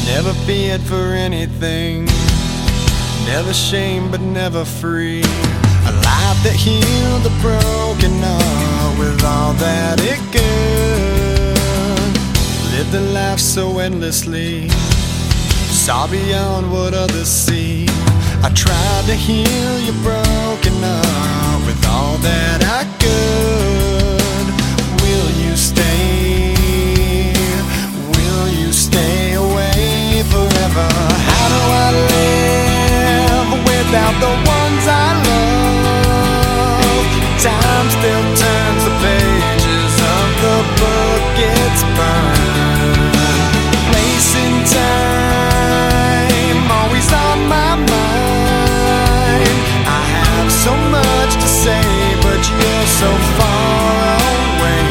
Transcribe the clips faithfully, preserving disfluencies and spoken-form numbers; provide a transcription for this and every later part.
Never feared for anything, never shamed but never free. A life that healed the broken heart with all that it could. Lived a life so endlessly, saw beyond what others see. I tried to heal your broken heart with all that I could. Will you stay? Will you stay away forever? How do I live without the ones I love? Time still turns the pages of the book it's burned. Place in time, always on my mind. I have so much to say, but you're so far away.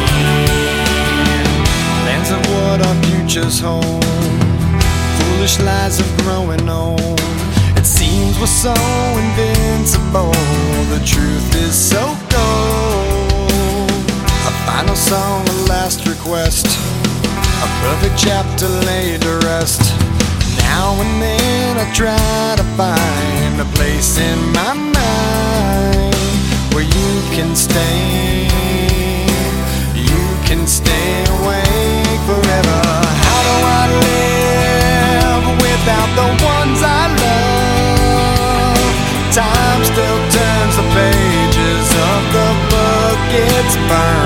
Lands of what our futures hold, foolish lies of growing old. It seems we're so invincible, the truth is so cold. A final song, a last request, a perfect chapter laid to rest. Now and then I try to find a place in my mind where you can stay, you can stay awake forever. How do I live without the ones I love? Time still turns the pages of the book it's burned.